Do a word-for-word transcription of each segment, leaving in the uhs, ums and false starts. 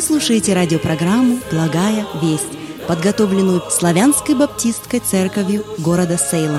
слушаете радиопрограмму «Благая весть», подготовленную Славянской баптистской церковью города Сейлом.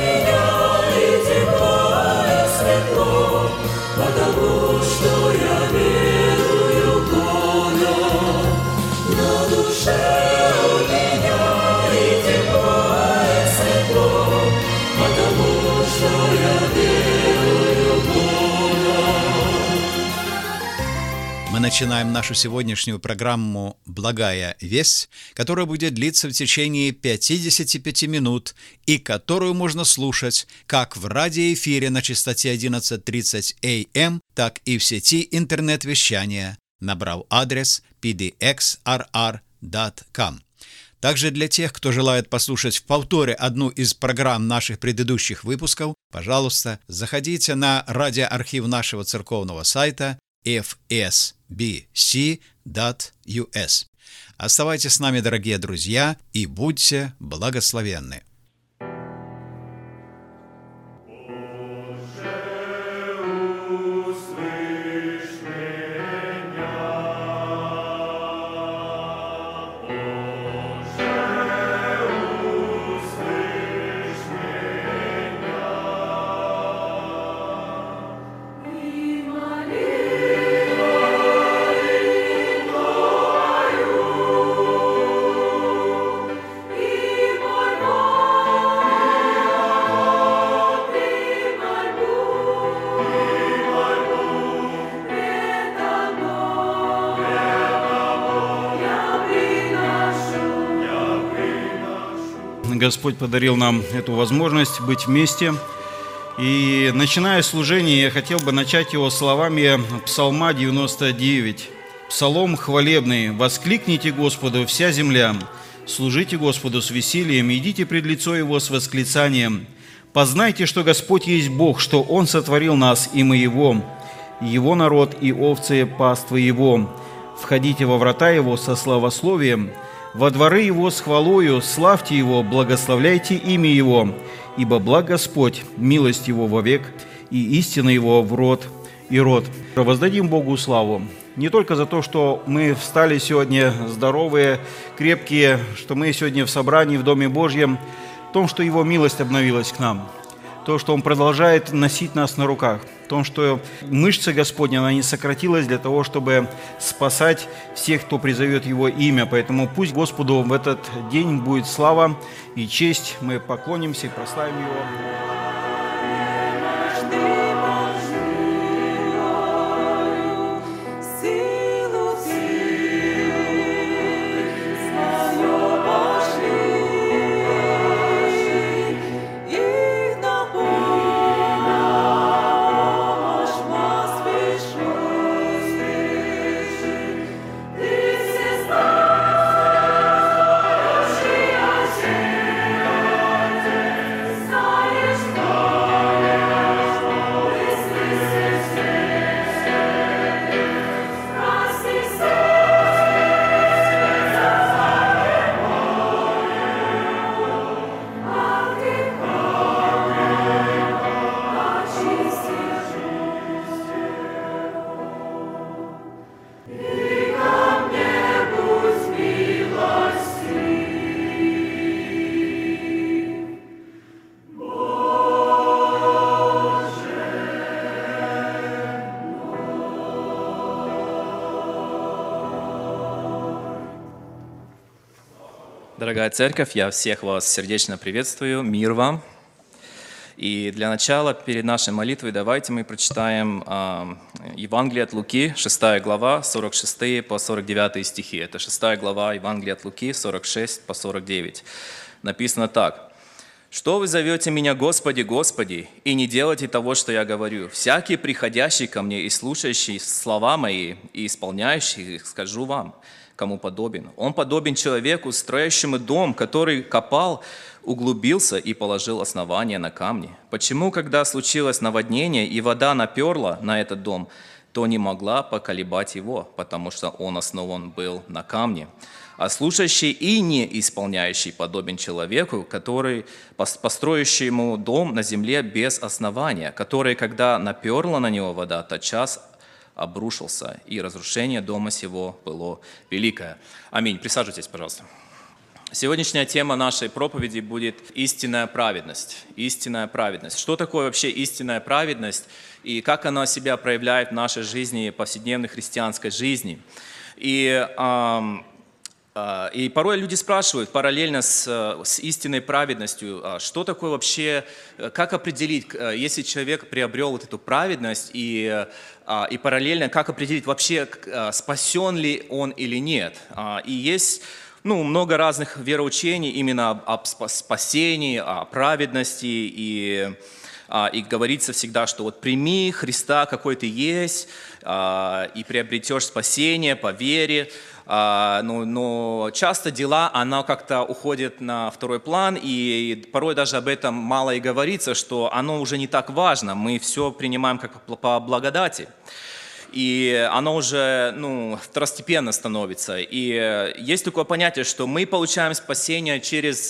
Мы начинаем нашу сегодняшнюю программу «Благая весть», которая будет длиться в течение пятидесяти пяти минут и которую можно слушать как в радиоэфире на частоте одиннадцать тридцать эй эм, так и в сети интернет-вещания, набрав адрес пи ди экс ар ар точка ком. Также для тех, кто желает послушать в повторе одну из программ наших предыдущих выпусков, пожалуйста, заходите на радиоархив нашего церковного сайта эф эс би си точка ю эс. Оставайтесь с нами, дорогие друзья, и будьте благословенны. Господь подарил нам эту возможность быть вместе. И начиная служение, я хотел бы начать его словами Псалма девяносто девять. Псалом хвалебный. «Воскликните Господу, вся земля, служите Господу с весельем, идите пред лицо Его с восклицанием. Познайте, что Господь есть Бог, что Он сотворил нас, и мы Его, Его народ и овцы паствы Его. Входите во врата Его со славословием, во дворы Его с хвалою, славьте Его, благословляйте имя Его, ибо благ Господь, милость Его вовек, и истина Его в род и род». Воздадим Богу славу не только за то, что мы встали сегодня здоровые, крепкие, что мы сегодня в собрании в Доме Божьем, в том, что Его милость обновилась к нам, то, что Он продолжает носить нас на руках, в том, что мышца Господня, она не сократилась для того, чтобы спасать всех, кто призовет Его имя. Поэтому пусть Господу в этот день будет слава и честь. Мы поклонимся и прославим Его. Дорогая церковь, я всех вас сердечно приветствую, мир вам. И для начала, перед нашей молитвой, давайте мы прочитаем э, Евангелие от Луки, шестая глава, сорок шестые по сорок девятые стихи. Это шестая глава Евангелия от Луки, сорок шесть по сорок девять. Написано так. «Что вы зовете меня, Господи, Господи, и не делаете того, что я говорю? Всякий, приходящий ко мне и слушающий слова мои, и исполняющий их, скажу вам, кому подобен. Он подобен человеку, строящему дом, который копал, углубился и положил основание на камни. Почему, когда случилось наводнение и вода наперла на этот дом, то не могла поколебать его, потому что он основан был на камне? А слушающий и не исполняющий подобен человеку, который, построящему дом на земле без основания, который, когда наперла на него вода, тотчас обрушился, и разрушение дома сего было великое». Аминь. Присаживайтесь, пожалуйста. Сегодняшняя тема нашей проповеди будет «Истинная праведность». Истинная праведность. Что такое вообще истинная праведность и как она себя проявляет в нашей жизни, повседневной христианской жизни? И, э, э, и порой люди спрашивают параллельно с, с истинной праведностью, что такое вообще, как определить, если человек приобрел вот эту праведность, и, и параллельно, как определить вообще, спасен ли он или нет. И есть Ну, много разных вероучений именно об, об спасении, о праведности, и, и говорится всегда, что вот прими Христа, какой ты есть, и приобретешь спасение по вере. Но, но часто дела, оно как-то уходит на второй план, и порой даже об этом мало и говорится, что оно уже не так важно, мы все принимаем как по благодати. И оно уже ну, второстепенно становится. И есть такое понятие, что мы получаем спасение через,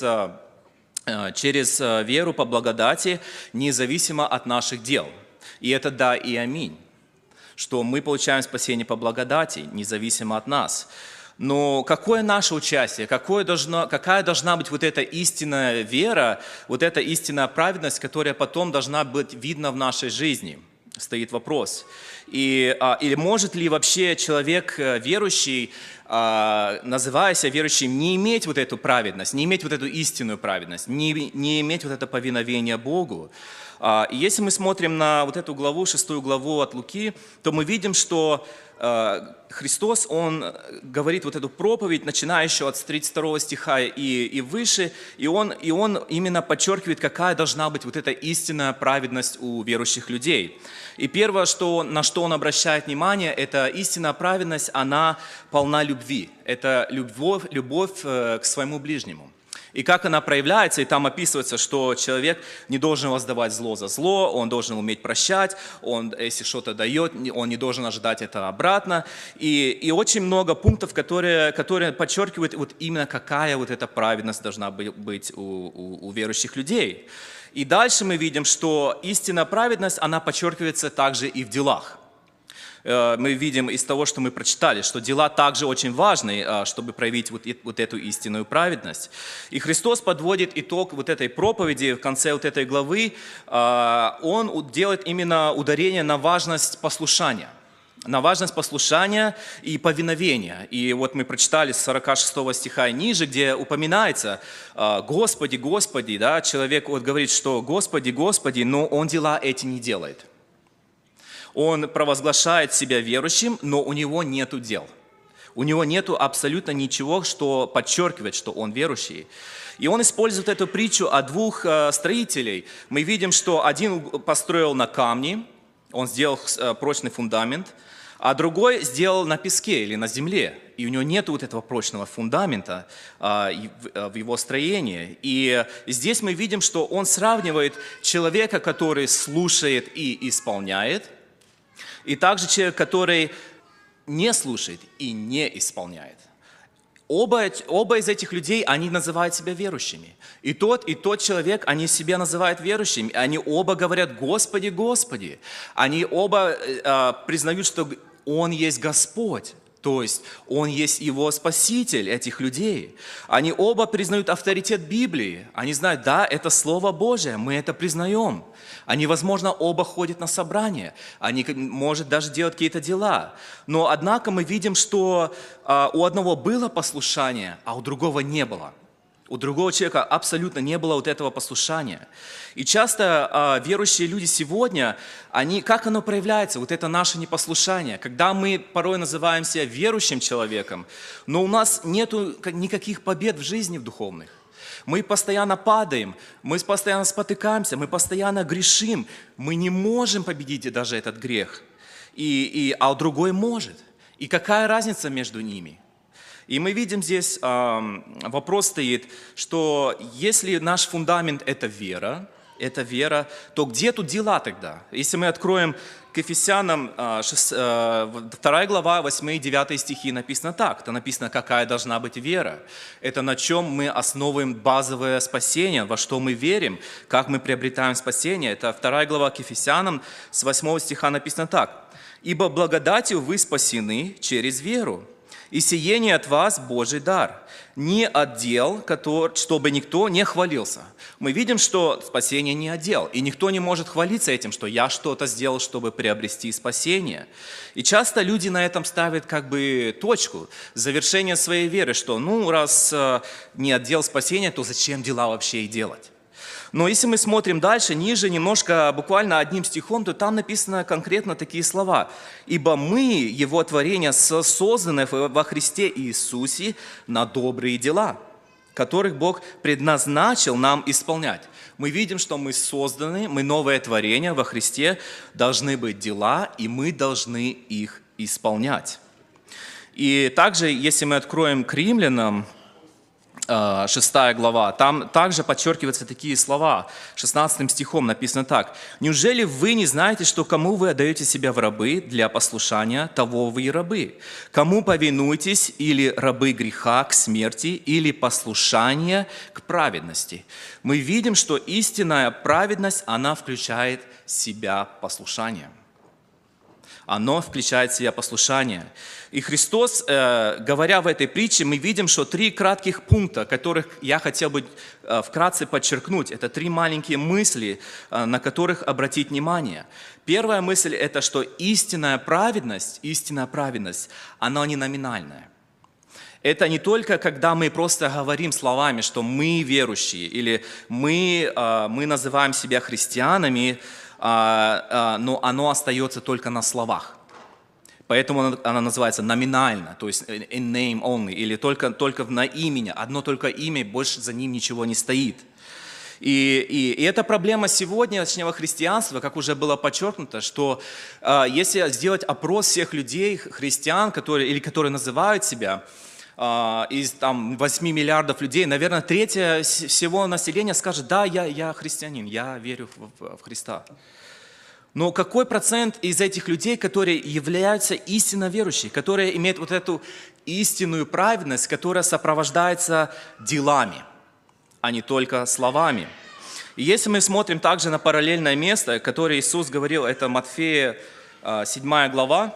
через веру по благодати, независимо от наших дел. И это да и аминь, что мы получаем спасение по благодати, независимо от нас. Но какое наше участие, какое должно, какая должна быть вот эта истинная вера, вот эта истинная праведность, которая потом должна быть видна в нашей жизни? Стоит вопрос. И, а, или может ли вообще человек верующий, а, называя себя верующим, не иметь вот эту праведность, не иметь вот эту истинную праведность, не, не иметь вот это повиновение Богу? А, и если мы смотрим на вот эту главу, шестую главу от Луки, то мы видим, что а, Христос, Он говорит вот эту проповедь, начиная еще от тридцать второго стиха и, и выше, и он, и он именно подчеркивает, какая должна быть вот эта истинная праведность у верующих людей. И первое, что, на что Он обращает внимание, это истинная праведность, она полна любви. Это любовь, любовь к своему ближнему. И как она проявляется, и там описывается, что человек не должен воздавать зло за зло, он должен уметь прощать, он, если что-то дает, он не должен ожидать это обратно. И, и очень много пунктов, которые, которые подчеркивают, вот именно какая вот эта праведность должна быть у, у, у верующих людей. И дальше мы видим, что истинная праведность, она подчеркивается также и в делах. Мы видим из того, что мы прочитали, что дела также очень важны, чтобы проявить вот, вот эту истинную праведность. И Христос подводит итог вот этой проповеди в конце вот этой главы. Он делает именно ударение на важность послушания. На важность послушания и повиновения. И вот мы прочитали с сорока шестого стиха и ниже, где упоминается «Господи, Господи». Да, человек вот говорит, что «Господи, Господи», но он дела эти не делает. Он провозглашает себя верующим, но у него нету дел. У него нету абсолютно ничего, что подчеркивает, что он верующий. И он использует эту притчу о двух строителей. Мы видим, что один построил на камне, он сделал прочный фундамент, а другой сделал на песке или на земле. И у него нет вот этого прочного фундамента а, в его строении. И здесь мы видим, что он сравнивает человека, который слушает и исполняет, и также человек, который не слушает и не исполняет. Оба, оба из этих людей, они называют себя верующими. И тот, и тот человек, они себя называют верующими. Они оба говорят «Господи, Господи». Они оба э, признают, что Он есть Господь. То есть Он есть его Спаситель, этих людей. Они оба признают авторитет Библии. Они знают, да, это Слово Божие, мы это признаем. Они, возможно, оба ходят на собрания. Они, может, даже делать какие-то дела. Но, однако, мы видим, что а, у одного было послушание, а у другого не было. У другого человека абсолютно не было вот этого послушания. И часто а, верующие люди сегодня, они, как оно проявляется, вот это наше непослушание, когда мы порой называем себя верующим человеком, но у нас нет никаких побед в жизни в духовных. Мы постоянно падаем, мы постоянно спотыкаемся, мы постоянно грешим. Мы не можем победить даже этот грех, и, и, а другой может. И какая разница между ними? И мы видим здесь, э, вопрос стоит, что если наш фундамент – это вера, это вера, то где тут дела тогда? Если мы откроем к Ефесянам, э, шесть, э, вторая глава, восьмой и девятый стихи, написано так. Это написано, какая должна быть вера. Это на чем мы основываем базовое спасение, во что мы верим, как мы приобретаем спасение. Это вторая глава к Ефесянам, с восьмого стиха написано так. Ибо благодатью вы спасены через веру. И сие не от вас Божий дар, не от дел, который, чтобы никто не хвалился. Мы видим, что спасение не от дел, и никто не может хвалиться этим, что я что-то сделал, чтобы приобрести спасение. И часто люди на этом ставят как бы точку, завершение своей веры, что ну раз не от дел спасения, то зачем дела вообще и делать? Но если мы смотрим дальше, ниже, немножко, буквально одним стихом, то там написано конкретно такие слова. «Ибо мы, Его творение, созданы во Христе Иисусе на добрые дела, которых Бог предназначил нам исполнять». Мы видим, что мы созданы, мы новое творение во Христе, должны быть дела, и мы должны их исполнять. И также, если мы откроем к Римлянам, шестая глава, там также подчеркиваются такие слова. шестнадцатым стихом написано так. «Неужели вы не знаете, что кому вы отдаете себя в рабы для послушания, того вы и рабы? Кому повинуетесь, или рабы греха к смерти, или послушание к праведности?» Мы видим, что истинная праведность, она включает в себя послушание. Оно включает в себя послушание. И Христос, э, говоря в этой притче, мы видим, что три кратких пункта, которых я хотел бы э, вкратце подчеркнуть, это три маленькие мысли, э, на которых обратить внимание. Первая мысль – это что истинная праведность, истинная праведность, она не номинальная. Это не только когда мы просто говорим словами, что мы верующие, или мы, э, мы называем себя христианами, но оно остается только на словах. Поэтому она называется номинально, то есть in name only, или только, только на имени, одно только имя, больше за ним ничего не стоит. И, и, и это проблема сегодняшнего христианства, как уже было подчеркнуто, что э, если сделать опрос всех людей, христиан, которые, или которые называют себя, э, из там, восьми миллиардов людей, наверное, третья всего населения скажет, да, я, я христианин, я верю в, в Христа. Но какой процент из этих людей, которые являются истинно верующими, которые имеют вот эту истинную праведность, которая сопровождается делами, а не только словами? И если мы смотрим также на параллельное место, которое Иисус говорил, это Матфея, седьмая глава,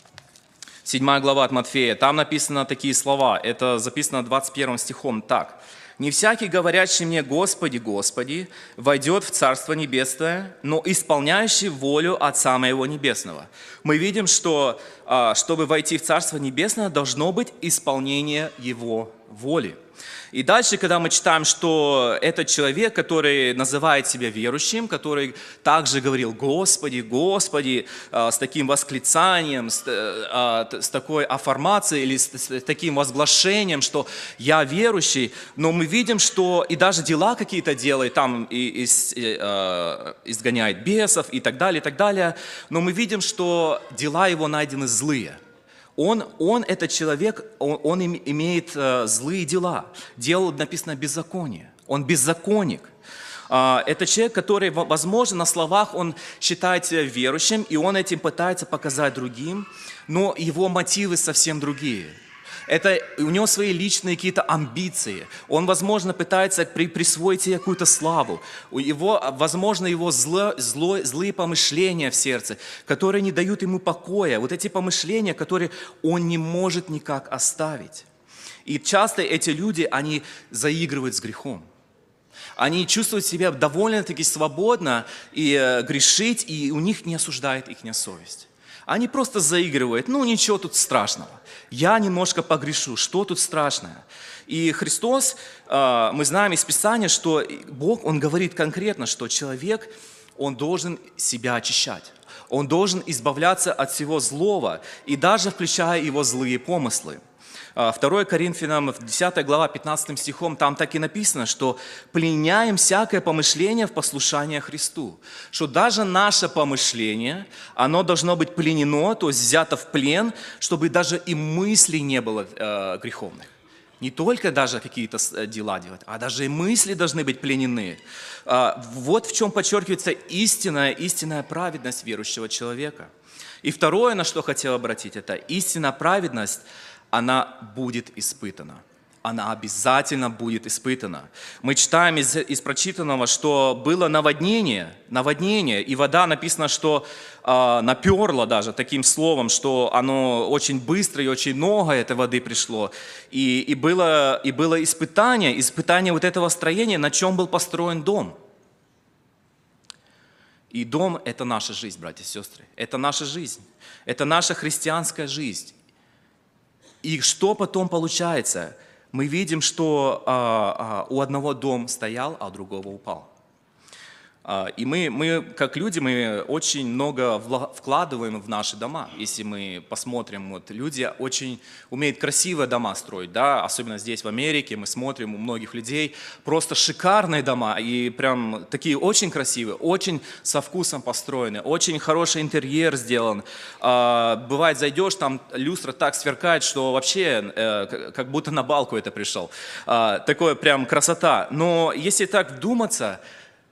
седьмая глава от Матфея, там написано такие слова, это записано двадцать первым стихом так. «Не всякий, говорящий мне, Господи, Господи, войдет в Царство Небесное, но исполняющий волю Отца Моего Небесного». Мы видим, что, чтобы войти в Царство Небесное, должно быть исполнение Его воли. И дальше, когда мы читаем, что этот человек, который называет себя верующим, который также говорил «Господи, Господи», с таким восклицанием, с, с такой аффирмацией или с, с таким возглашением, что «я верующий», но мы видим, что и даже дела какие-то делает, там и, и, и, изгоняет бесов и так далее, и так далее, но мы видим, что дела его найдены злые. Он, он, этот человек, он, он имеет э, злые дела. Делал, написано, беззаконие. Он беззаконник. Э, это человек, который, возможно, на словах он считает себя верующим, и он этим пытается показать другим, но его мотивы совсем другие. Это у него свои личные какие-то амбиции. Он, возможно, пытается при, присвоить себе какую-то славу. У его, возможно, его зло, зло, злые помышления в сердце, которые не дают ему покоя. Вот эти помышления, которые он не может никак оставить. И часто эти люди, они заигрывают с грехом. Они чувствуют себя довольно-таки свободно и э, грешить, и у них не осуждает их совесть. Они просто заигрывают, ну ничего тут страшного. Я немножко погрешу, что тут страшное? И Христос, мы знаем из Писания, что Бог, Он говорит конкретно, что человек, он должен себя очищать. Он должен избавляться от всего злого, и даже включая его злые помыслы. второе Коринфянам, десятая глава, пятнадцатым стихом, там так и написано, что пленяем всякое помышление в послушание Христу. Что даже наше помышление, оно должно быть пленено, то есть взято в плен, чтобы даже и мыслей не было э, греховных. Не только даже какие-то дела делать, а даже и мысли должны быть пленены. Э, вот в чем подчеркивается истинная, истинная праведность верующего человека. И второе, на что хотел обратить, это истинная праведность, она будет испытана. она обязательно будет испытана. Мы читаем из, из прочитанного, что было наводнение, наводнение, и вода, написано, что э, наперла даже таким словом, что оно очень быстро и очень много этой воды пришло. И, и, было, и было испытание, испытание вот этого строения, на чем был построен дом. И дом – это наша жизнь, братья и сестры, это наша жизнь, это наша христианская жизнь. И что потом получается? Мы видим, что а, а, у одного дом стоял, а у другого упал. А, и мы, мы, как люди, мы очень много вкладываем в наши дома. Если мы посмотрим, вот, люди очень умеют красивые дома строить, да? Особенно здесь, в Америке, мы смотрим у многих людей просто шикарные дома, и прям такие очень красивые, очень со вкусом построены, очень хороший интерьер сделан. А, бывает, зайдешь, там люстра так сверкает, что вообще э, как будто на балку это пришел. А, такое прям красота. Но если так вдуматься,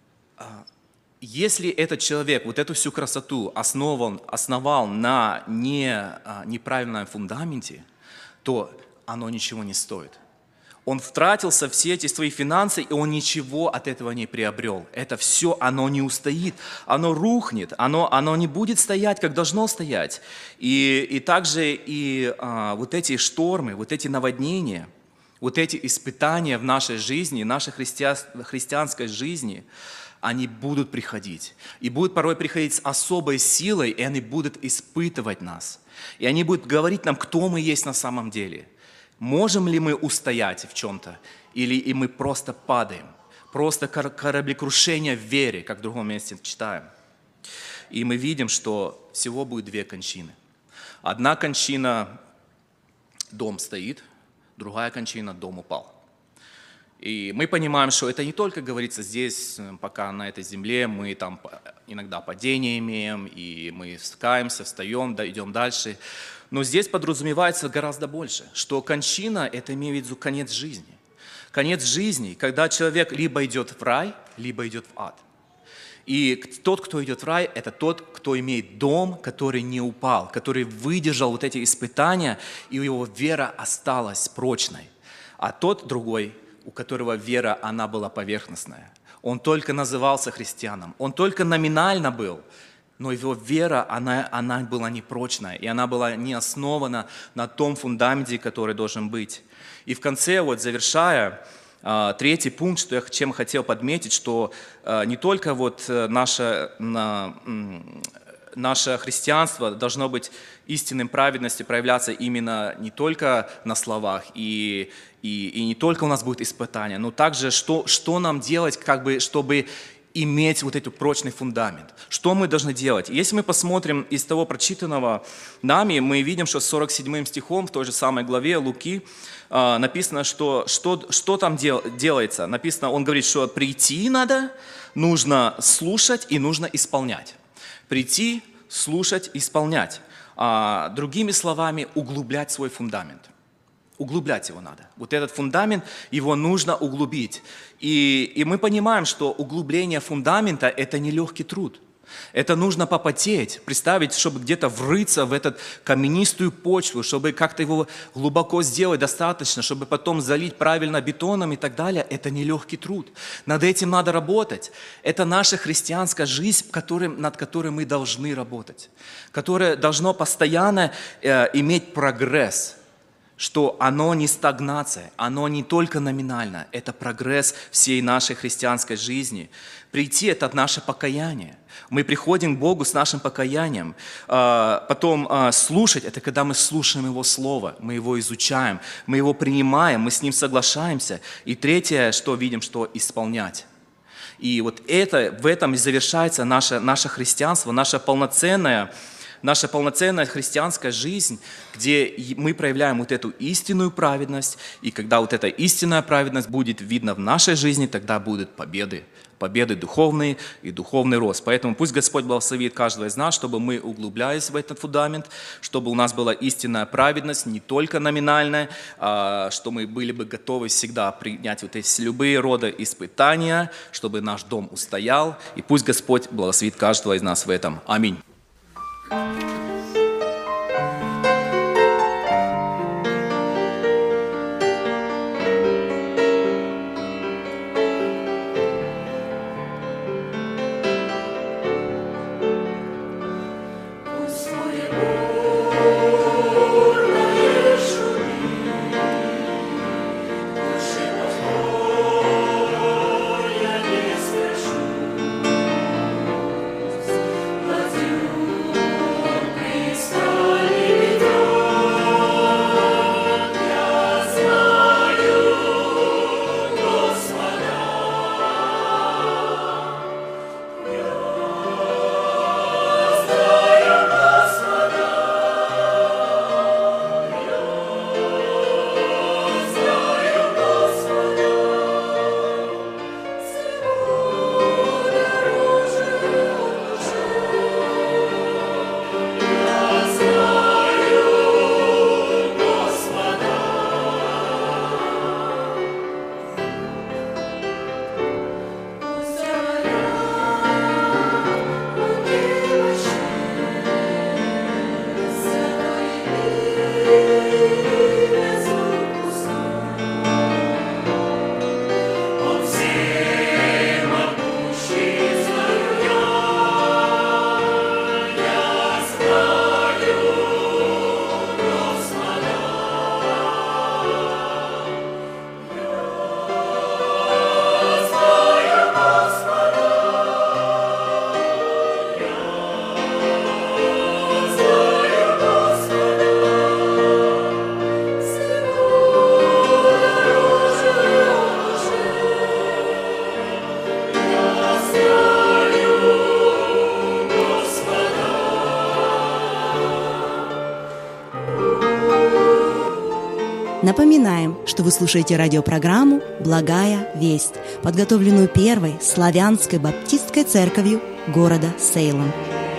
если этот человек вот эту всю красоту основан, основал на не, неправильном фундаменте, то оно ничего не стоит. Он втратился все эти свои финансы, и он ничего от этого не приобрел. Это все, оно не устоит, оно рухнет, оно, оно не будет стоять, как должно стоять. И, и также и а, вот эти штормы, вот эти наводнения, вот эти испытания в нашей жизни, нашей христиан, христианской жизни, они будут приходить. И будут порой приходить с особой силой, и они будут испытывать нас. И они будут говорить нам, кто мы есть на самом деле. Можем ли мы устоять в чем-то, или и мы просто падаем. Просто кораблекрушение в вере, как в другом месте читаем. И мы видим, что всего будет две кончины. Одна кончина – дом стоит, другая кончина – дом упал. И мы понимаем, что это не только говорится здесь, пока на этой земле мы там иногда падения имеем, и мы вскаемся, встаем, да, идем дальше. Но здесь подразумевается гораздо больше, что кончина – это имеет в виду конец жизни. Конец жизни, когда человек либо идет в рай, либо идет в ад. И тот, кто идет в рай, это тот, кто имеет дом, который не упал, который выдержал вот эти испытания, и его вера осталась прочной. А тот другой, у которого вера, она была поверхностная. Он только назывался христианом, он только номинально был, но его вера, она, она была непрочная, и она была не основана на том фундаменте, который должен быть. И в конце, вот завершая, третий пункт, что я чем хотел подметить, что не только вот наше, наше христианство должно быть истинным праведностью, проявляться именно не только на словах, и, и, и не только у нас будет испытание, но также что, что нам делать, как бы, чтобы иметь вот этот прочный фундамент. Что мы должны делать? Если мы посмотрим из того прочитанного нами, мы видим, что сорок седьмым стихом в той же самой главе Луки написано, что, что, что там дел, делается. Написано, он говорит, что прийти надо, нужно слушать и нужно исполнять. Прийти, слушать, исполнять. А, другими словами, углублять свой фундамент. Углублять его надо. Вот этот фундамент, его нужно углубить. И, и мы понимаем, что углубление фундамента – это нелегкий труд. Это нужно попотеть, представить, чтобы где-то врыться в эту каменистую почву, чтобы как-то его глубоко сделать достаточно, чтобы потом залить правильно бетоном и так далее. Это нелегкий труд. Над этим надо работать. Это наша христианская жизнь, которым, над которой мы должны работать, которая должна постоянно э, иметь прогресс. Что оно не стагнация, оно не только номинально, это прогресс всей нашей христианской жизни. Прийти – это наше покаяние. Мы приходим к Богу с нашим покаянием. Потом слушать – это когда мы слушаем Его Слово, мы Его изучаем, мы Его принимаем, мы с Ним соглашаемся. И третье, что видим, что исполнять. И вот это, в этом и завершается наше, наше христианство, наша полноценная Наша полноценная христианская жизнь, где мы проявляем вот эту истинную праведность, и когда вот эта истинная праведность будет видна в нашей жизни, тогда будут победы, победы духовные и духовный рост. Поэтому пусть Господь благословит каждого из нас, чтобы мы углублялись в этот фундамент, чтобы у нас была истинная праведность, не только номинальная, а что мы были бы готовы всегда принять вот эти любые рода испытания, чтобы наш дом устоял, и пусть Господь благословит каждого из нас в этом. Аминь. Напоминаем, что вы слушаете радиопрограмму «Благая весть», подготовленную Первой славянской баптистской церковью города Сейлом.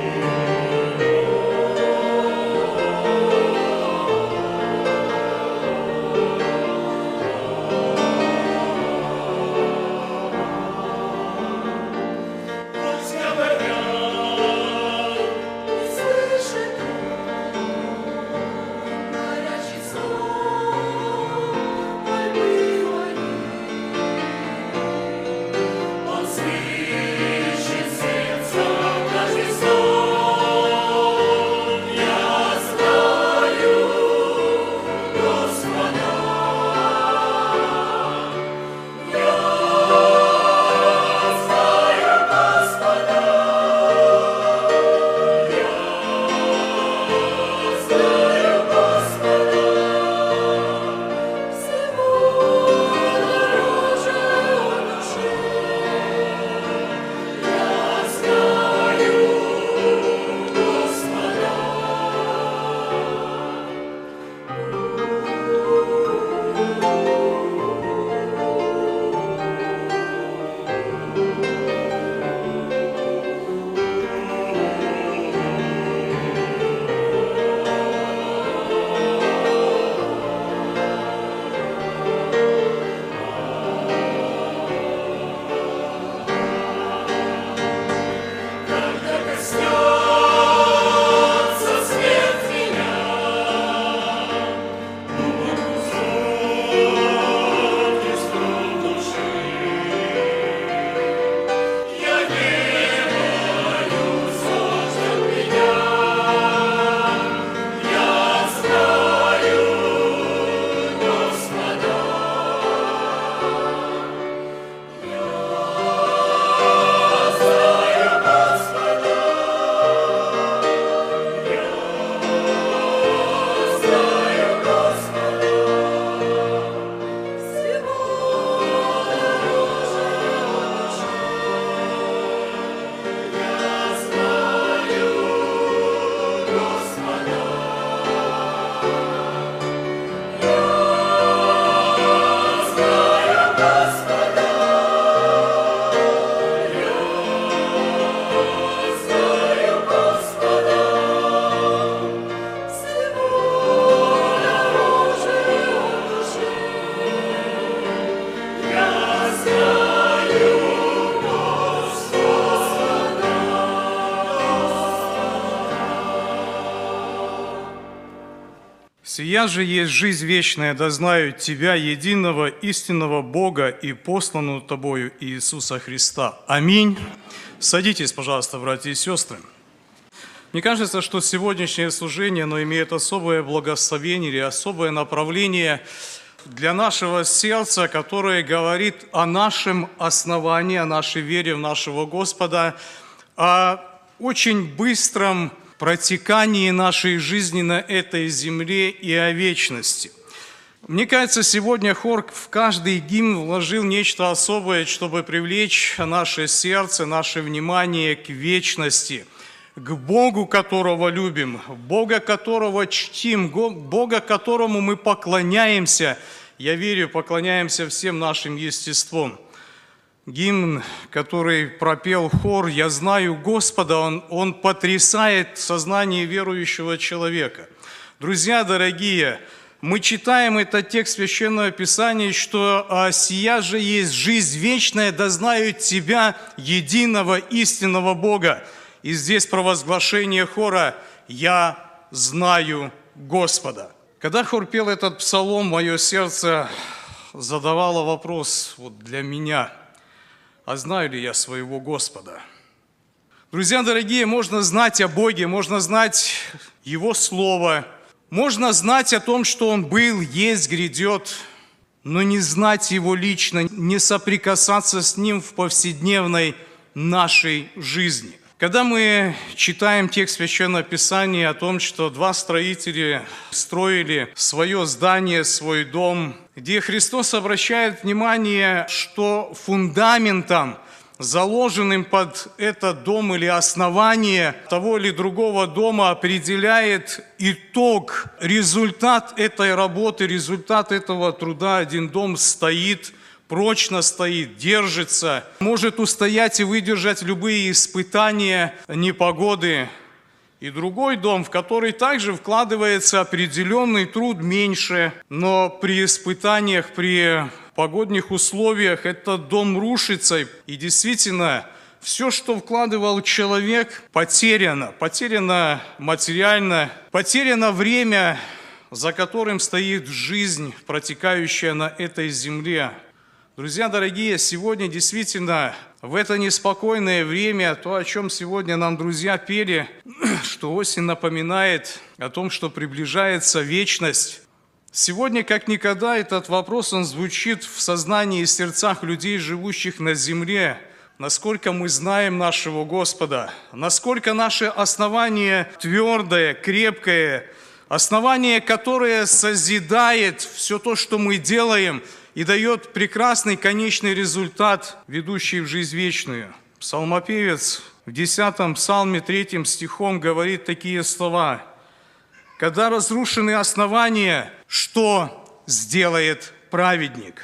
«Сия же есть жизнь вечная, да знают Тебя, единого истинного Бога и посланного Тобою Иисуса Христа». Аминь. Садитесь, пожалуйста, братья и сестры. Мне кажется, что сегодняшнее служение, оно имеет особое благословение или особое направление для нашего сердца, которое говорит о нашем основании, о нашей вере в нашего Господа, о очень быстром протекании нашей жизни на этой земле и о вечности. Мне кажется, сегодня хор в каждый гимн вложил нечто особое, чтобы привлечь наше сердце, наше внимание к вечности, к Богу, которого любим, Бога, которого чтим, Бога, которому мы поклоняемся. Я верю, поклоняемся всем нашим естеством. Гимн, который пропел хор «Я знаю Господа», он, он потрясает сознание верующего человека. Друзья дорогие, мы читаем этот текст Священного Писания, что а, «Сия же есть жизнь вечная, да знают Тебя, единого истинного Бога». И здесь провозглашение хора «Я знаю Господа». Когда хор пел этот псалом, мое сердце задавало вопрос вот для меня: а знаю ли я своего Господа? Друзья дорогие, можно знать о Боге, можно знать Его Слово, можно знать о том, что Он был, есть, грядет, но не знать Его лично, не соприкасаться с Ним в повседневной нашей жизни. Когда мы читаем текст Священного Писания о том, что два строителя строили свое здание, свой дом, где Христос обращает внимание, что фундаментом заложенным под этот дом или основание того или другого дома определяет итог, результат этой работы, результат этого труда. Один дом стоит, прочно стоит, держится, может устоять и выдержать любые испытания, непогоды. И другой дом, в который также вкладывается определенный труд меньше, но при испытаниях, при погодных условиях этот дом рушится. И действительно, все, что вкладывал человек, потеряно. Потеряно материально, потеряно время, за которым стоит жизнь, протекающая на этой земле. Друзья дорогие, сегодня действительно в это неспокойное время, то, о чем сегодня нам друзья пели, что осень напоминает о том, что приближается вечность. Сегодня, как никогда, этот вопрос, он звучит в сознании и сердцах людей, живущих на земле. Насколько мы знаем нашего Господа, насколько наше основание твердое, крепкое, основание, которое созидает все то, что мы делаем, и дает прекрасный конечный результат, ведущий в жизнь вечную. Псалмопевец в десятом псалме третьим стихом говорит такие слова: «Когда разрушены основания, что сделает праведник?»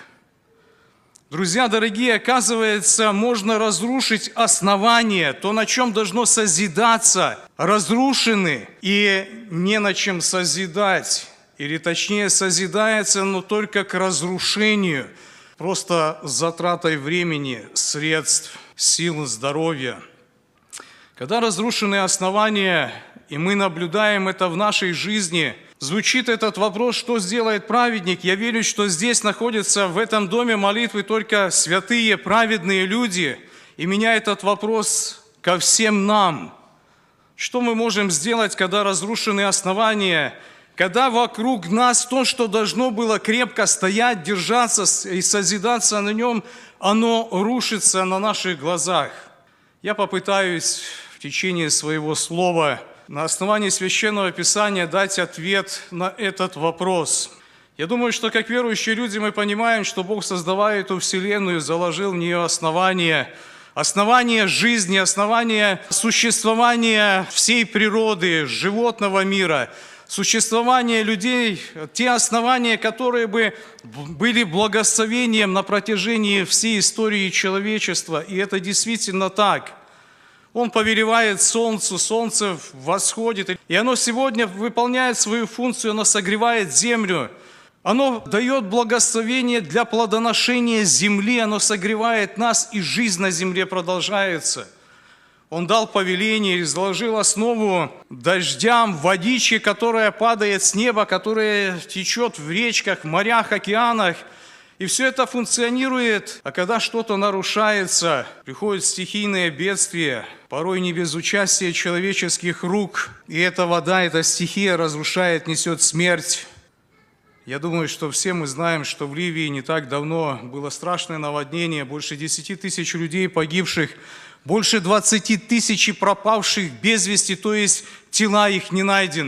Друзья дорогие, оказывается, можно разрушить основание, то, на чем должно созидаться, разрушены и не на чем созидать. Или точнее созидается, но только к разрушению, просто затратой времени, средств, сил, здоровья. Когда разрушены основания, и мы наблюдаем это в нашей жизни, звучит этот вопрос, что сделает праведник? Я верю, что здесь находятся в этом доме молитвы только святые, праведные люди. И меня этот вопрос ко всем нам. Что мы можем сделать, когда разрушены основания? Когда вокруг нас то, что должно было крепко стоять, держаться и созидаться на нем, оно рушится на наших глазах. Я попытаюсь в течение своего слова на основании Священного Писания дать ответ на этот вопрос. Я думаю, что как верующие люди мы понимаем, что Бог, создавая эту вселенную, заложил в нее основания, основания жизни, основания существования всей природы, животного мира, существование людей, те основания, которые бы были благословением на протяжении всей истории человечества. И это действительно так. Он повелевает солнцу, солнце восходит, и оно сегодня выполняет свою функцию, оно согревает землю. Оно дает благословение для плодоношения земли, оно согревает нас, и жизнь на земле продолжается. Он дал повеление и заложил основу дождям, водичке, которая падает с неба, которая течет в речках, морях, океанах. И все это функционирует, а когда что-то нарушается, приходит стихийное бедствие, порой не без участия человеческих рук, и эта вода, эта стихия разрушает, несет смерть. Я думаю, что все мы знаем, что в Ливии не так давно было страшное наводнение, больше десяти тысяч людей погибших, больше двадцати тысяч пропавших без вести, то есть тела их не найдены.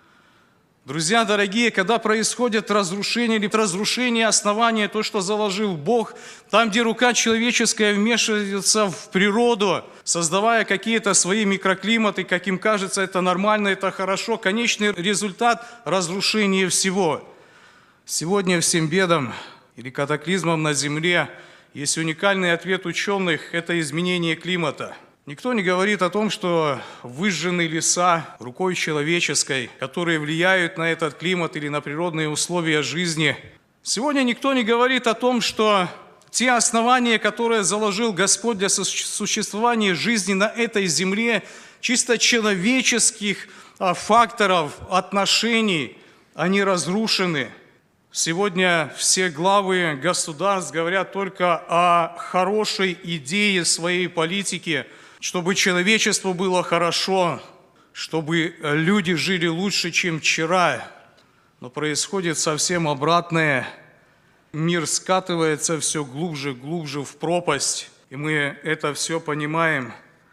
Друзья дорогие, когда происходит разрушение или разрушение основания, то, что заложил Бог, там, где рука человеческая вмешивается в природу, создавая какие-то свои микроклиматы, как им кажется, это нормально, это хорошо, конечный результат – разрушение всего. Сегодня всем бедам или катаклизмам на Земле есть уникальный ответ ученых – это изменение климата. Никто не говорит о том, что выжженные леса рукой человеческой, которые влияют на этот климат или на природные условия жизни. Сегодня никто не говорит о том, что те основания, которые заложил Господь для существования жизни на этой земле, чисто человеческих факторов, отношений, они разрушены. Сегодня все главы государств говорят только о хорошей идее своей политики, чтобы человечеству было хорошо, чтобы люди жили лучше, чем вчера. Но происходит совсем обратное. Мир скатывается все глубже и глубже в пропасть, и мы это все понимаем.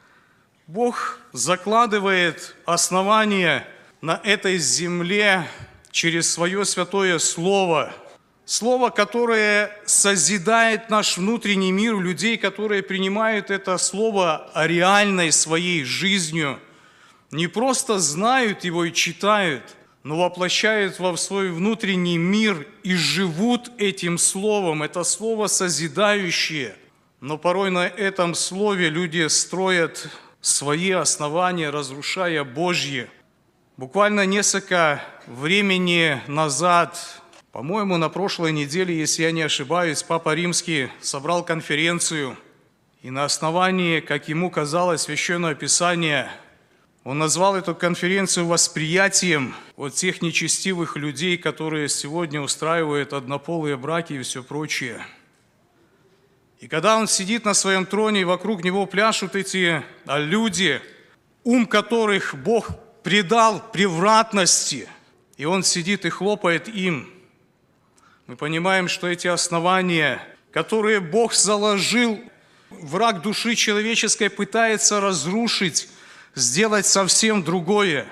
Бог закладывает основания на этой земле через свое святое Слово. Слово, которое созидает наш внутренний мир, людей, которые принимают это слово реальной своей жизнью, не просто знают его и читают, но воплощают во свой внутренний мир и живут этим словом. Это слово созидающее. Но порой на этом слове люди строят свои основания, разрушая Божье. Буквально несколько времени назад, по-моему, на прошлой неделе, если я не ошибаюсь, Папа Римский собрал конференцию, и на основании, как ему казалось, Священного Писания, он назвал эту конференцию восприятием от тех нечестивых людей, которые сегодня устраивают однополые браки и все прочее. И когда он сидит на своем троне, и вокруг него пляшут эти люди, ум которых Бог предал превратности, и он сидит и хлопает им, мы понимаем, что эти основания, которые Бог заложил, враг души человеческой пытается разрушить, сделать совсем другое.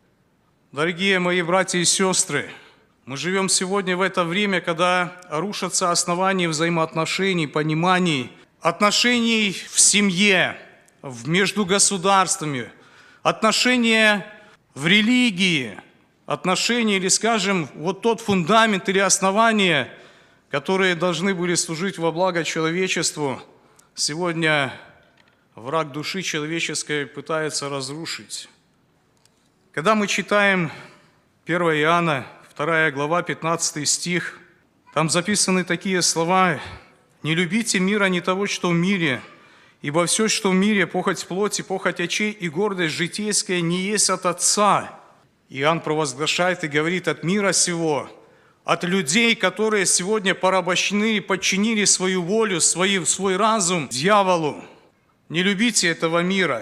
Дорогие мои братья и сестры, мы живем сегодня в это время, когда рушатся основания взаимоотношений, пониманий, отношений в семье, между государствами, отношения в религии, отношения или, скажем, вот тот фундамент или основания, которые должны были служить во благо человечеству, сегодня враг души человеческой пытается разрушить. Когда мы читаем первое Иоанна, вторая глава, пятнадцатый стих, там записаны такие слова: «Не любите мира, не того, что в мире, ибо все, что в мире, похоть плоти, похоть очей и гордость житейская, не есть от Отца». Иоанн провозглашает и говорит: от мира сего, от людей, которые сегодня порабощены и подчинили свою волю, свой, свой разум дьяволу. Не любите этого мира.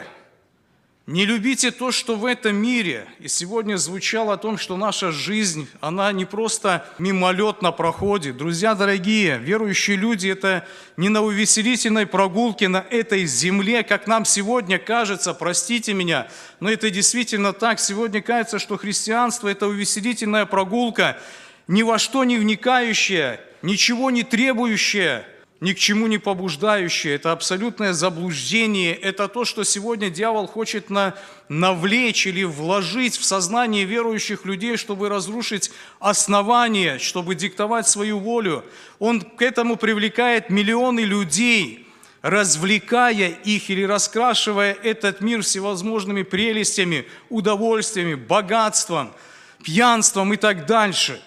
Не любите то, что в этом мире. И сегодня звучало о том, что наша жизнь, она не просто мимолетно проходит. Друзья дорогие, верующие люди, это не на увеселительной прогулке на этой земле, как нам сегодня кажется, простите меня, но это действительно так. Сегодня кажется, что христианство – это увеселительная прогулка, ни во что не вникающая, ничего не требующая, ни к чему не побуждающее. Это абсолютное заблуждение. Это то, что сегодня дьявол хочет на, навлечь или вложить в сознание верующих людей, чтобы разрушить основания, чтобы диктовать свою волю. Он к этому привлекает миллионы людей, развлекая их или раскрашивая этот мир всевозможными прелестями, удовольствиями, богатством, пьянством и так дальше.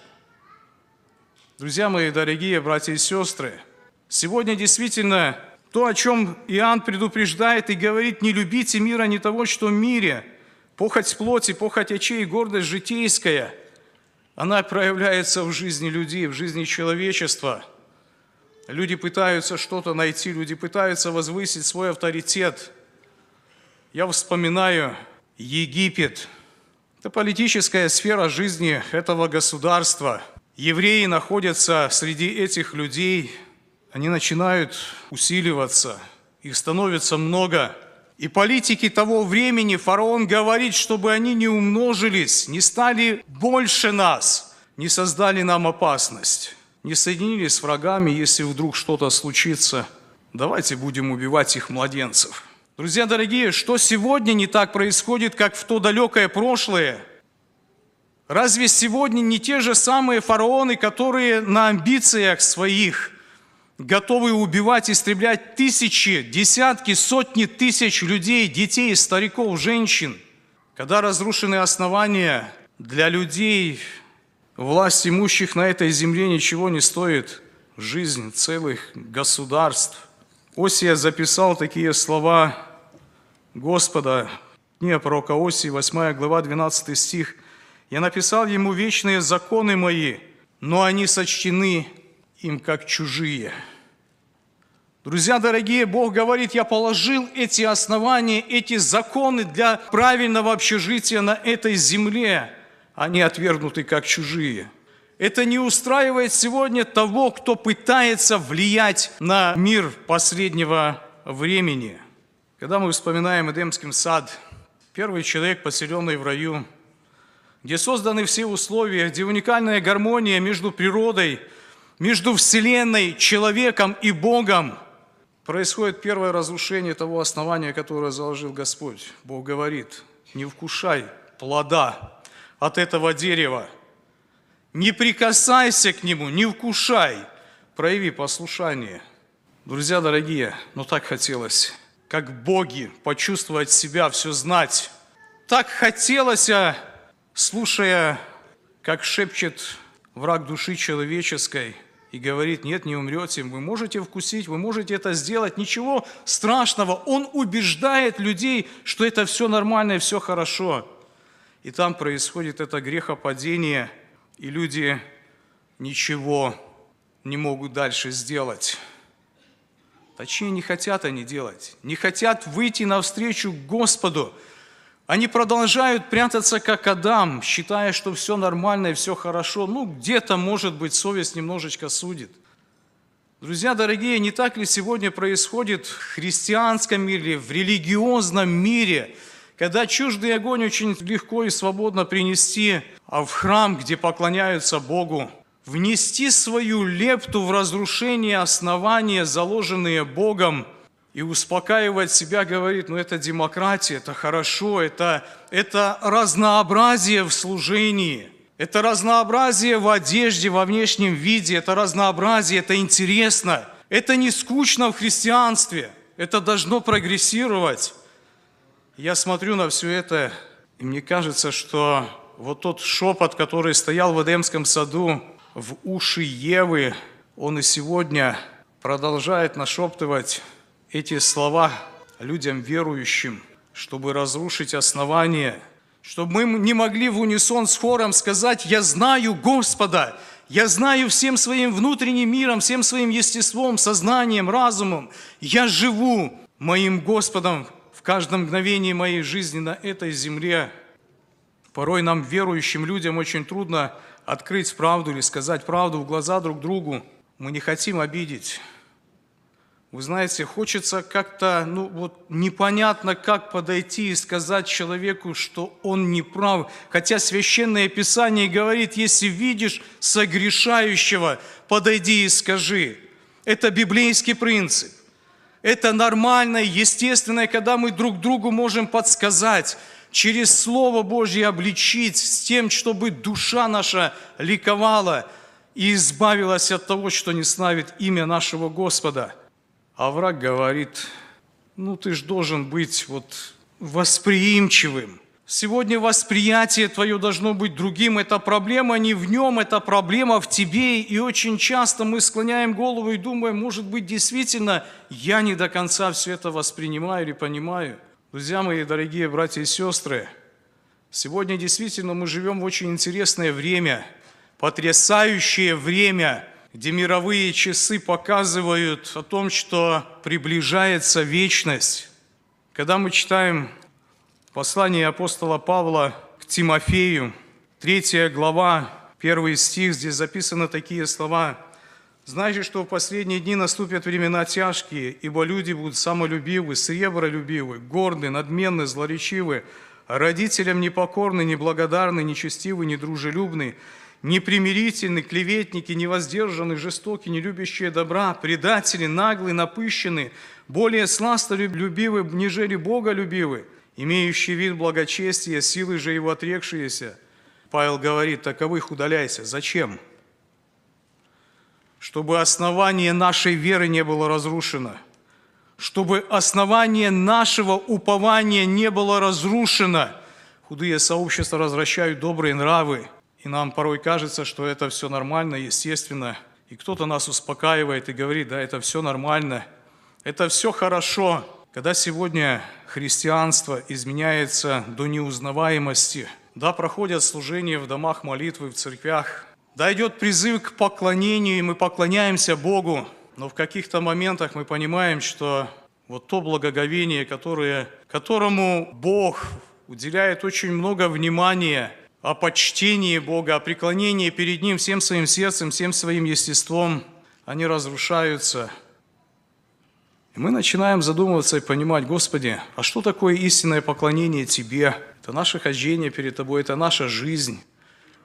Друзья мои дорогие братья и сестры, сегодня действительно то, о чем Иоанн предупреждает и говорит: не любите мира, не того, что в мире. Похоть плоти, похоть очей, гордость житейская, она проявляется в жизни людей, в жизни человечества. Люди пытаются что-то найти, люди пытаются возвысить свой авторитет. Я вспоминаю Египет. Это политическая сфера жизни этого государства. Евреи находятся среди этих людей. Они начинают усиливаться, их становится много. И политики того времени, фараон говорит, чтобы они не умножились, не стали больше нас, не создали нам опасность, не соединились с врагами, если вдруг что-то случится. Давайте будем убивать их младенцев. Друзья дорогие, что сегодня не так происходит, как в то далекое прошлое? Разве сегодня не те же самые фараоны, которые на амбициях своих готовы убивать, истреблять тысячи, десятки, сотни тысяч людей, детей, стариков, женщин? Когда разрушены основания, для людей, власть имущих на этой земле ничего не стоит жизнь целых государств. Осия записал такие слова Господа, книга пророка Осии, восьмая глава, двенадцатый стих. «Я написал ему вечные законы мои, но они сочтены им как чужие». Друзья дорогие, Бог говорит: я положил эти основания, эти законы для правильного общежития на этой земле. Они отвергнуты как чужие. Это не устраивает сегодня того, кто пытается влиять на мир последнего времени. Когда мы вспоминаем Эдемский сад, первый человек, поселенный в раю, где созданы все условия, где уникальная гармония между природой, между Вселенной, человеком и Богом, происходит первое разрушение того основания, которое заложил Господь. Бог говорит: не вкушай плода от этого дерева, не прикасайся к нему, не вкушай, прояви послушание. Друзья дорогие, ну так хотелось, как боги, почувствовать себя, все знать. Так хотелось, слушая, как шепчет враг души человеческой и говорит: нет, не умрете, вы можете вкусить, вы можете это сделать, ничего страшного. Он убеждает людей, что это все нормально и все хорошо. И там происходит это грехопадение, и люди ничего не могут дальше сделать. Точнее, не хотят они делать, не хотят выйти навстречу Господу. Они продолжают прятаться, как Адам, считая, что все нормально и все хорошо. Ну, где-то, может быть, совесть немножечко судит. Друзья дорогие, не так ли сегодня происходит в христианском мире, в религиозном мире, когда чуждый огонь очень легко и свободно принести, а в храм, где поклоняются Богу, внести свою лепту в разрушение основания, заложенные Богом, и успокаивать себя, говорит: ну это демократия, это хорошо, это, это разнообразие в служении, это разнообразие в одежде, во внешнем виде, это разнообразие, это интересно, это не скучно в христианстве, это должно прогрессировать. Я смотрю на все это, и мне кажется, что вот тот шепот, который стоял в Эдемском саду в уши Евы, он и сегодня продолжает нашептывать эти слова людям верующим, чтобы разрушить основание, чтобы мы не могли в унисон с хором сказать: я знаю Господа, я знаю всем своим внутренним миром, всем своим естеством, сознанием, разумом, я живу моим Господом в каждом мгновении моей жизни на этой земле. Порой нам, верующим людям, очень трудно открыть правду или сказать правду в глаза друг другу. Мы не хотим обидеть. Вы знаете, хочется как-то, ну вот непонятно, как подойти и сказать человеку, что он не прав. Хотя Священное Писание говорит: если видишь согрешающего, подойди и скажи. Это библейский принцип. Это нормальное, естественное, когда мы друг другу можем подсказать, через Слово Божье обличить с тем, чтобы душа наша ликовала и избавилась от того, что не славит имя нашего Господа. А враг говорит: ну ты ж должен быть вот восприимчивым. Сегодня восприятие твое должно быть другим. Это проблема не в нем, это проблема в тебе. И очень часто мы склоняем голову и думаем: может быть, действительно, я не до конца все это воспринимаю или понимаю. Друзья мои, дорогие братья и сестры, сегодня действительно мы живем в очень интересное время, потрясающее время, где мировые часы показывают о том, что приближается вечность. Когда мы читаем послание апостола Павла к Тимофею, третья глава, первый стих, здесь записаны такие слова: «Знайте, что в последние дни наступят времена тяжкие, ибо люди будут самолюбивы, сребролюбивы, горды, надменны, злоречивы, родителям непокорны, неблагодарны, нечестивы, недружелюбны, непримирительны, клеветники, невоздержаны, жестоки, не любящие добра, предатели, наглые, напыщенные, более сластолюбивы, нежели боголюбивы, имеющие вид благочестия, силы же его отрекшиеся». Павел говорит: таковых удаляйся. Зачем? Чтобы основание нашей веры не было разрушено, чтобы основание нашего упования не было разрушено. Худые сообщества развращают добрые нравы, и нам порой кажется, что это все нормально, естественно. И кто-то нас успокаивает и говорит: да, это все нормально, это все хорошо. Когда сегодня христианство изменяется до неузнаваемости, да, проходят служения в домах молитвы, в церквях, да, идет призыв к поклонению, и мы поклоняемся Богу, но в каких-то моментах мы понимаем, что вот то благоговение, которое, которому Бог уделяет очень много внимания, о почтении Бога, о преклонении перед Ним всем своим сердцем, всем своим естеством, они разрушаются. И мы начинаем задумываться и понимать: Господи, а что такое истинное поклонение Тебе? Это наше хождение перед Тобой, это наша жизнь.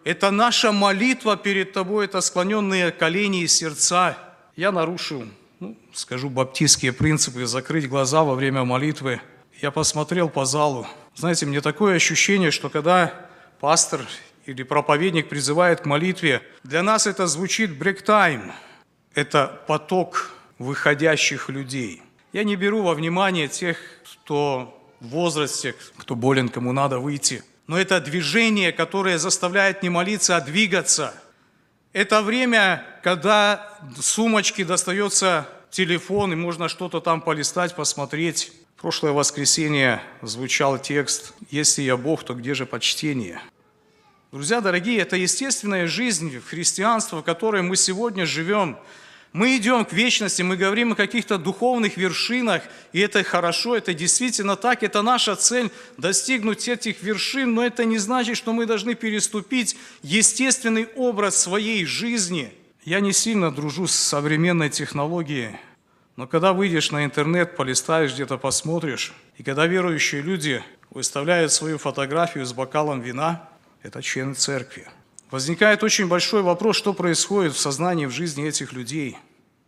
Это наша молитва перед Тобой, это склоненные колени и сердца. Я нарушу, ну, скажу, баптистские принципы, закрыть глаза во время молитвы. Я посмотрел по залу. Знаете, мне такое ощущение, что когда пастор или проповедник призывает к молитве, для нас это звучит брейк-тайм. Это поток выходящих людей. Я не беру во внимание тех, кто в возрасте, кто болен, кому надо выйти. Но это движение, которое заставляет не молиться, а двигаться. Это время, когда с сумочки достается телефон, и можно что-то там полистать, посмотреть. В прошлое воскресенье звучал текст «Если я Бог, то где же почтение?». Друзья дорогие, это естественная жизнь христианства, в которой мы сегодня живем. Мы идем к вечности, мы говорим о каких-то духовных вершинах, и это хорошо, это действительно так, это наша цель достигнуть этих вершин, но это не значит, что мы должны переступить естественный образ своей жизни. Я не сильно дружу с современной технологией, но когда выйдешь на интернет, полистаешь, где-то посмотришь, и когда верующие люди выставляют свою фотографию с бокалом вина, это члены церкви. Возникает очень большой вопрос, что происходит в сознании, в жизни этих людей.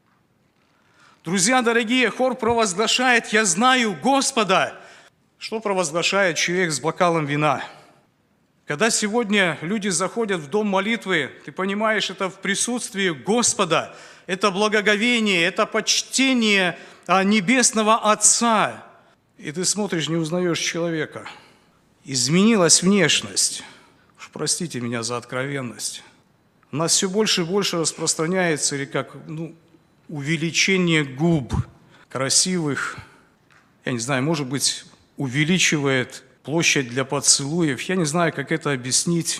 Друзья дорогие, хор провозглашает «Я знаю Господа». Что провозглашает человек с бокалом вина? Когда сегодня люди заходят в дом молитвы, ты понимаешь, это в присутствии Господа, это благоговение, это почтение Небесного Отца. И ты смотришь, не узнаешь человека. Изменилась внешность. Простите меня за откровенность. У нас все больше и больше распространяется, или как, ну, увеличение губ красивых, я не знаю, может быть, увеличивает площадь для поцелуев. Я не знаю, как это объяснить.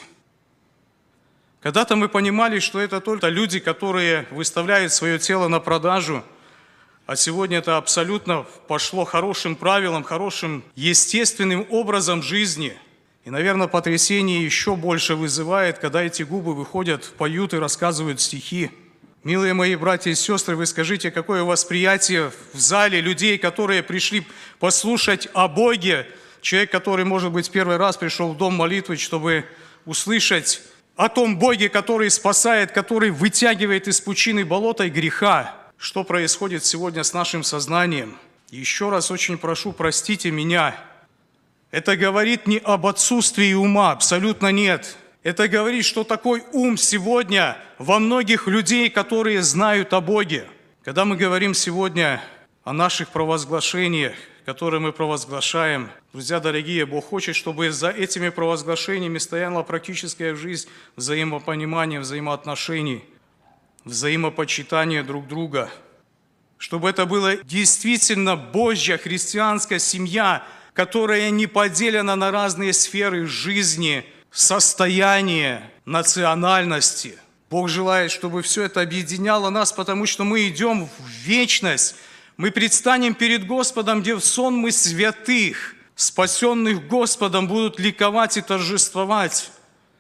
Когда-то мы понимали, что это только люди, которые выставляют свое тело на продажу, а сегодня это абсолютно пошло хорошим правилам, хорошим естественным образом жизни. И, наверное, потрясение еще больше вызывает, когда эти губы выходят, поют и рассказывают стихи. Милые мои братья и сестры, вы скажите, какое восприятие в зале людей, которые пришли послушать о Боге, человек, который, может быть, первый раз пришел в дом молитвы, чтобы услышать о том Боге, который спасает, который вытягивает из пучины болота и греха. Что происходит сегодня с нашим сознанием? Еще раз очень прошу, простите меня. Это говорит не об отсутствии ума, абсолютно нет. Это говорит, что такой ум сегодня во многих людей, которые знают о Боге. Когда мы говорим сегодня о наших провозглашениях, которые мы провозглашаем, друзья дорогие, Бог хочет, чтобы за этими провозглашениями стояла практическая жизнь взаимопонимания, взаимоотношений, взаимопочитания друг друга. Чтобы это была действительно Божья христианская семья, которая не поделена на разные сферы жизни, состояния, национальности. Бог желает, чтобы все это объединяло нас, потому что мы идем в вечность. Мы предстанем перед Господом, где в сонмы святых, спасенных Господом, будут ликовать и торжествовать.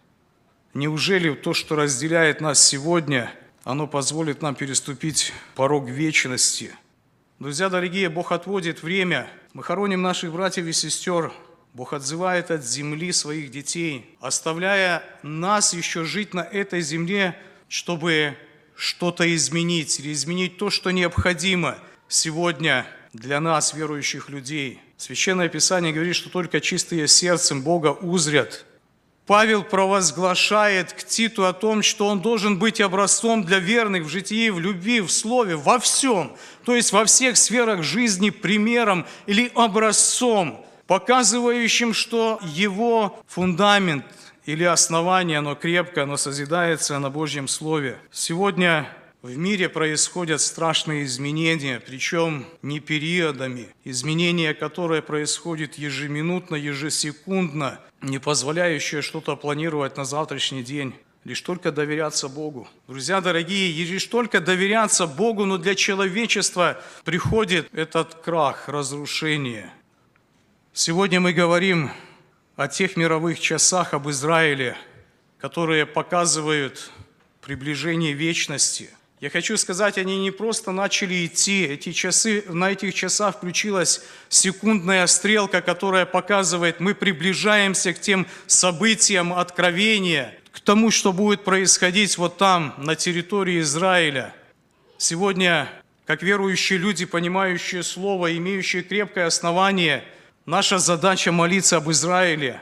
Неужели то, что разделяет нас сегодня, оно позволит нам переступить порог вечности? Друзья дорогие, Бог отводит время. Мы хороним наших братьев и сестер. Бог отзывает от земли своих детей, оставляя нас еще жить на этой земле, чтобы что-то изменить, или изменить то, что необходимо сегодня для нас, верующих людей. Священное Писание говорит, что только чистые сердцем Бога узрят. Павел провозглашает к Титу о том, что он должен быть образцом для верных в житии, в любви, в слове, во всем. То есть во всех сферах жизни примером или образцом, показывающим, что его фундамент или основание, оно крепкое, оно созидается на Божьем Слове. Сегодня в мире происходят страшные изменения, причем не периодами. Изменения, которые происходят ежеминутно, ежесекундно, не позволяющие что-то планировать на завтрашний день. Лишь только доверяться Богу. Друзья дорогие, лишь только доверяться Богу, но для человечества приходит этот крах, разрушение. Сегодня мы говорим о тех мировых часах, об Израиле, которые показывают приближение вечности. Я хочу сказать, они не просто начали идти. Эти часы, на этих часах включилась секундная стрелка, которая показывает, мы приближаемся к тем событиям откровения, к к тому, что будет происходить вот там, на территории Израиля. Сегодня, как верующие люди, понимающие Слово, имеющие крепкое основание, наша задача молиться об Израиле.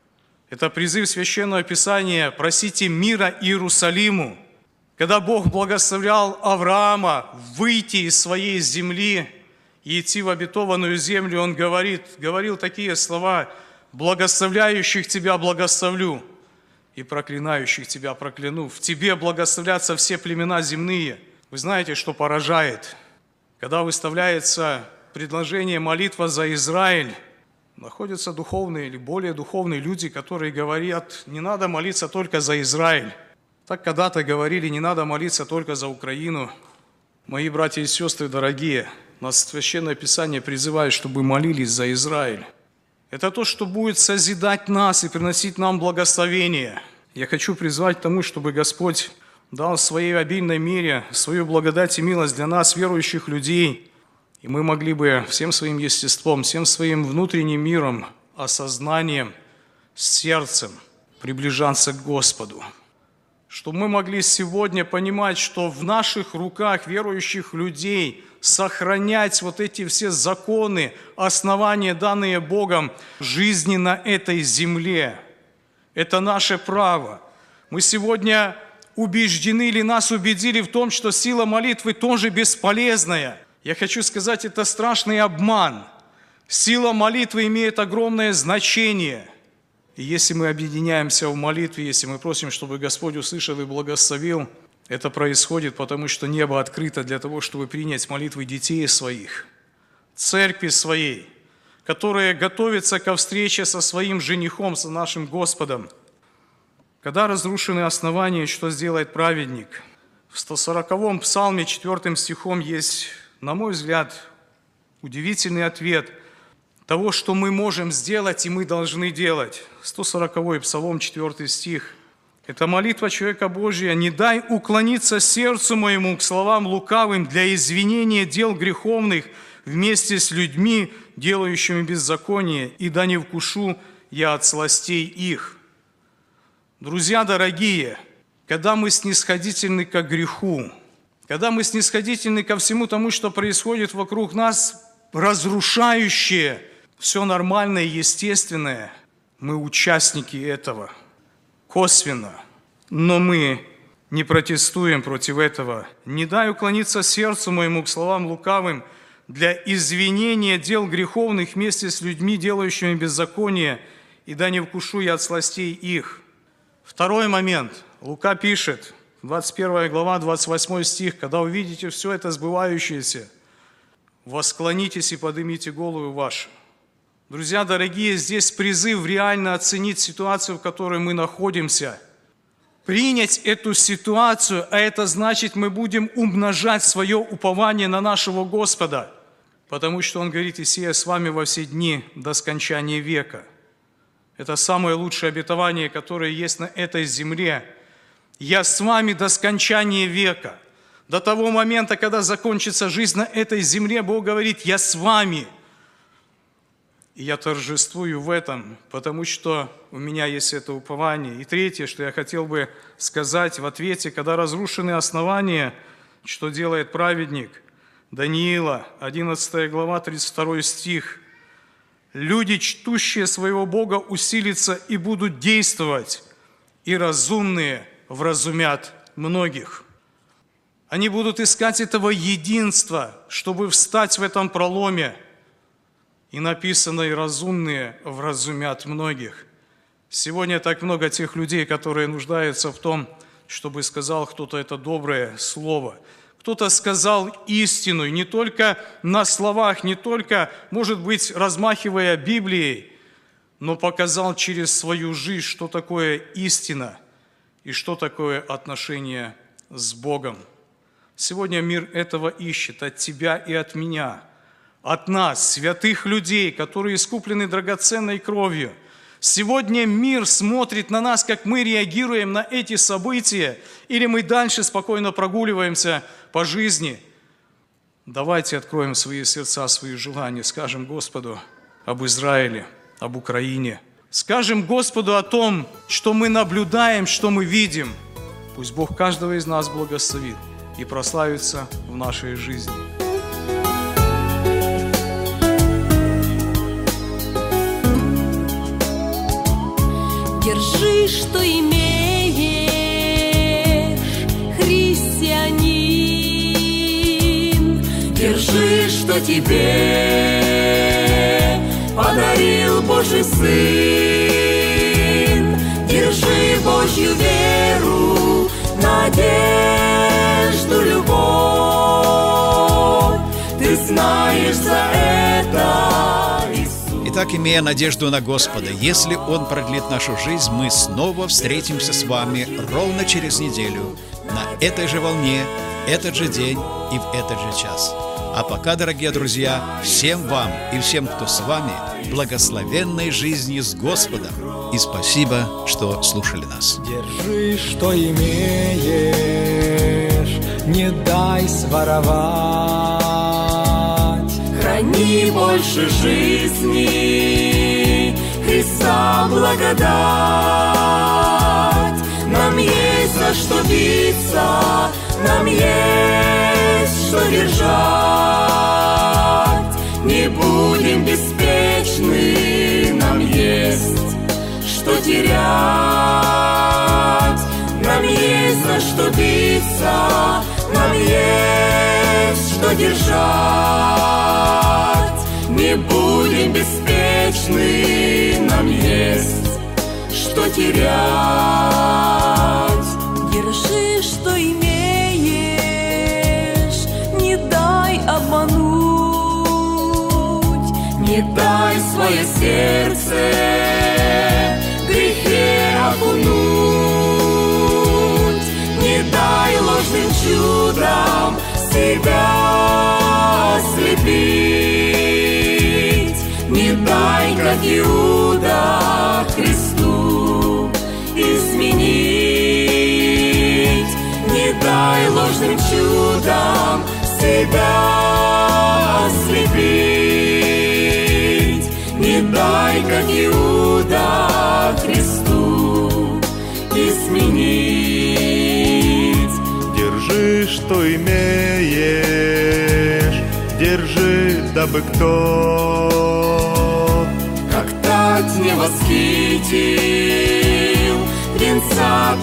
Это призыв Священного Писания: просите мира Иерусалиму. Когда Бог благословлял Авраама выйти из своей земли и идти в обетованную землю, Он говорит, говорил такие слова: «Благословляющих тебя благословлю, и проклинающих тебя прокляну. В тебе благословлятся все племена земные». Вы знаете, что поражает? Когда выставляется предложение молитва за Израиль, находятся духовные или более духовные люди, которые говорят: не надо молиться только за Израиль. Так когда-то говорили: не надо молиться только за Украину. Мои братья и сестры дорогие, нас Священное Писание призывает, чтобы молились за Израиль. Это то, что будет созидать нас и приносить нам благословение. Я хочу призвать к тому, чтобы Господь дал в своей обильной мере свою благодать и милость для нас, верующих людей, и мы могли бы всем своим естеством, всем своим внутренним миром, осознанием, сердцем приближаться к Господу. Чтобы мы могли сегодня понимать, что в наших руках, верующих людей, сохранять вот эти все законы, основания, данные Богом, жизни на этой земле. Это наше право. Мы сегодня убеждены или нас убедили в том, что сила молитвы тоже бесполезная. Я хочу сказать, это страшный обман. Сила молитвы имеет огромное значение. И если мы объединяемся в молитве, если мы просим, чтобы Господь услышал и благословил, это происходит, потому что небо открыто для того, чтобы принять молитвы детей своих, церкви своей, которая готовится ко встрече со своим женихом, со нашим Господом. Когда разрушены основания, что сделает праведник? В сто сороковом псалме, четвёртым стихом есть, на мой взгляд, удивительный ответ того, что мы можем сделать и мы должны делать. сто сороковой псалом, четвёртый стих. Это молитва человека Божия: «Не дай уклониться сердцу моему к словам лукавым для извинения дел греховных вместе с людьми, делающими беззаконие, и да не вкушу я от сластей их». Друзья дорогие, когда мы снисходительны к греху, когда мы снисходительны ко всему тому, что происходит вокруг нас, разрушающее все нормальное и естественное, мы участники этого, косвенно, но мы не протестуем против этого. «Не дай уклониться сердцу моему к словам лукавым для извинения дел греховных вместе с людьми, делающими беззаконие, и да не вкушу я от сластей их». Второй момент. Лука пишет, двадцать первая глава, двадцать восьмой стих: «Когда увидите все это сбывающееся, восклонитесь и поднимите голову вашу». Друзья дорогие, здесь призыв реально оценить ситуацию, в которой мы находимся. Принять эту ситуацию, а это значит, мы будем умножать свое упование на нашего Господа, потому что Он говорит: «И сея с вами во все дни до скончания века». Это самое лучшее обетование, которое есть на этой земле. «Я с вами до скончания века». До того момента, когда закончится жизнь на этой земле, Бог говорит: «Я с вами». И я торжествую в этом, потому что у меня есть это упование. И третье, что я хотел бы сказать в ответе: когда разрушены основания, что делает праведник? Даниила, одиннадцатая глава, тридцать второй стих. «Люди, чтущие своего Бога, усилятся и будут действовать, и разумные вразумят многих». Они будут искать этого единства, чтобы встать в этом проломе. И написано: «И разумные вразумят многих». Сегодня так много тех людей, которые нуждаются в том, чтобы сказал кто-то это доброе слово. Кто-то сказал истину, и не только на словах, не только, может быть, размахивая Библией, но показал через свою жизнь, что такое истина и что такое отношение с Богом. Сегодня мир этого ищет от тебя и от меня, от нас, святых людей, которые искуплены драгоценной кровью. Сегодня мир смотрит на нас, как мы реагируем на эти события, или мы дальше спокойно прогуливаемся по жизни. Давайте откроем свои сердца, свои желания, скажем Господу об Израиле, об Украине. Скажем Господу о том, что мы наблюдаем, что мы видим. Пусть Бог каждого из нас благословит и прославится в нашей жизни. Держи, что имеешь, христианин. Держи, что тебе подарил Божий Сын. Держи Божью веру, надежду, любовь. Ты знаешь за это, Иисус. Итак, имея надежду на Господа, если Он продлит нашу жизнь, мы снова встретимся с вами ровно через неделю на этой же волне, этот же день и в этот же час. А пока, дорогие друзья, всем вам и всем, кто с вами, благословенной жизни с Господом. И спасибо, что слушали нас. Держи, что имеешь, не дай своровать. Храни больше жизни, Христа благодать. Нам есть за что биться, нам есть что держать. Не будем беспечны, нам есть что терять. Нам есть за что биться, нам есть что держать. Не будем беспечны, нам есть что терять. Держи, что имеешь, не дай обмануть. Не дай свое сердце в грехе окунуть. Не дай ложным чудам себя ослепить. Не дай, как Иуда, Христу изменить. Не дай ложным чудам себя ослепить. Не дай, как Иуда, Христу изменить. Держи, что имеешь, держи, дабы кто как тать не восхитил венца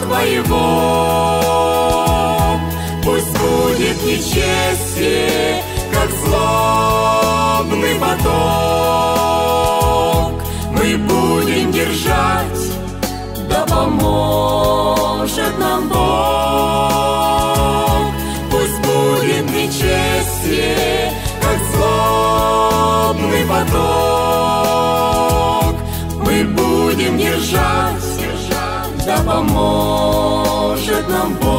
твоего. Пусть будет нечестие, как злобный поток. Мы будем держать, да поможет нам Бог. Пусть будет нечестие, как злобный поток. Мы будем держать, да поможет нам Бог.